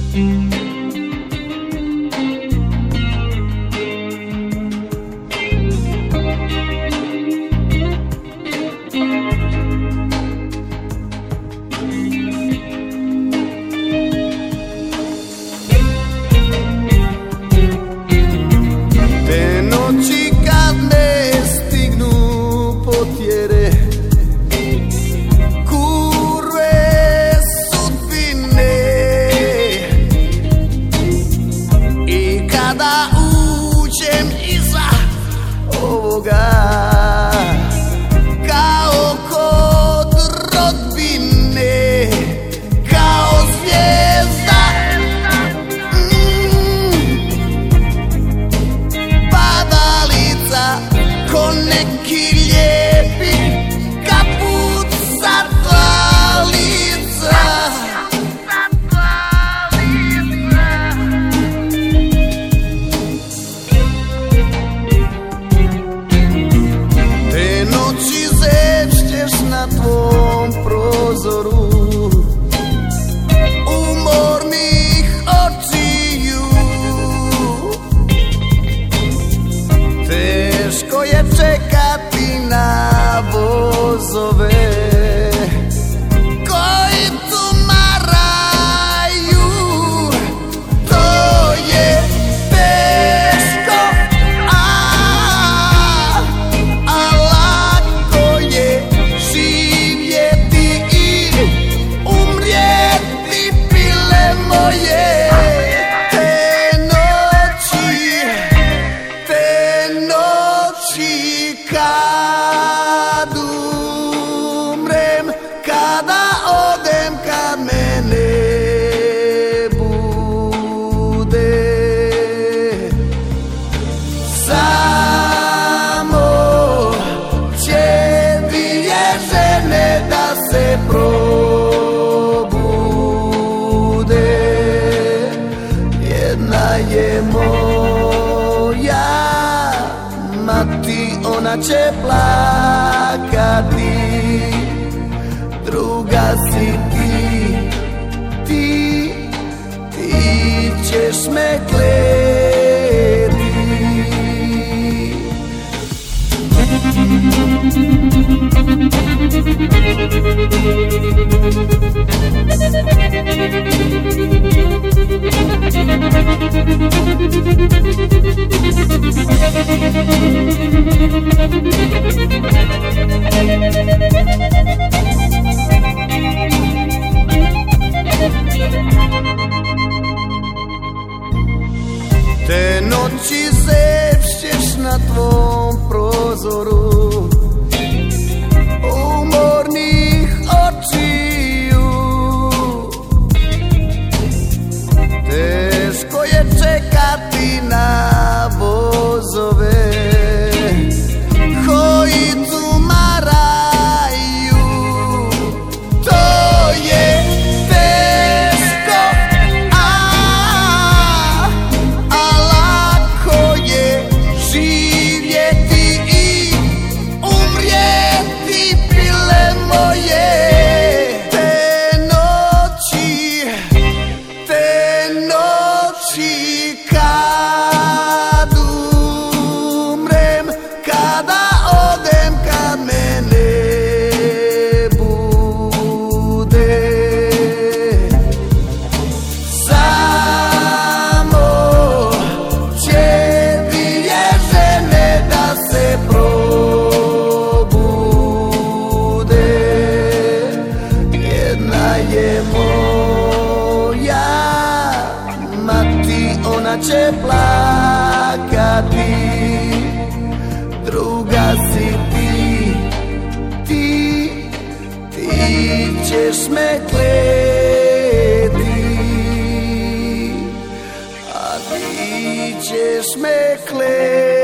Kao kod rodbine, kao zvijezda, padalica, ko neki lijepi kaput satalica. Na tvom prozoru umornih očiju, teško je čekati na vozove koji tumaraju. To je teško, a lako je živjeti i umrijeti, pile moje. Te noći kad umrem, kada odem, kad me ne bude, samo će dvije žene da se probude. Jedna je moja mati, ona će plakati, druga si ti ćeš me kleti. Te noći zepšćeš na tvom prozoru umornih očiju, teško je čekati na vozove koji tumaraju. To je teško, a lako je živjeti i umrijeti, pile moje. Te noći kad umrem, kada odem, kad me ne bude, samo će dvije žene da se probude. Jedna je moja mati, ona će plakati, druga si ti ćeš me kleti, a ti ćeš me kleti.